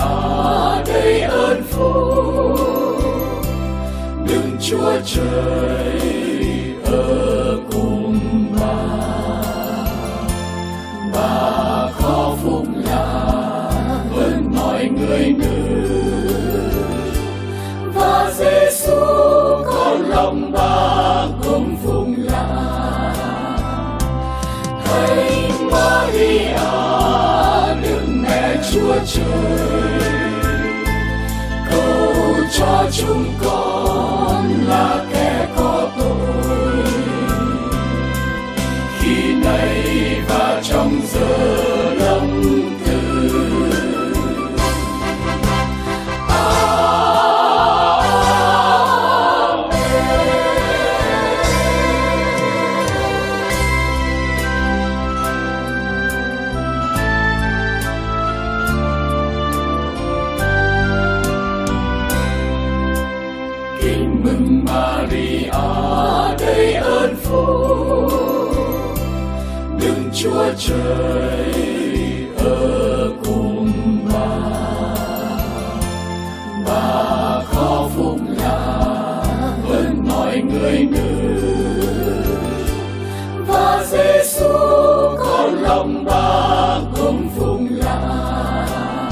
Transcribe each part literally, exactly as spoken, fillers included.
đầy ơn phúc, đừng Chúa Trời ở cùng bà. Bà có phúc lạ hơn mọi người nữ, và Giêsu có lòng bà cũng phúc lạ. Thánh Maria, Đức Mẹ Chúa Trời, cầu cho chúng con là kẻ có tội, khi này và trong giờ lâm tử. Kính mừng Maria, đầy ơn phúc, Đức Chúa Trời ở cùng bà. Bà có phúc lạ hơn mọi người nữ, và Giêsu có lòng bà cũng phúc lạ.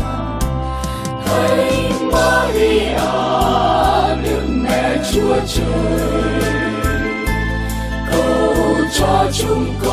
Thánh Maria, Đức Mẹ Chúa Trời, cầu cho chúng con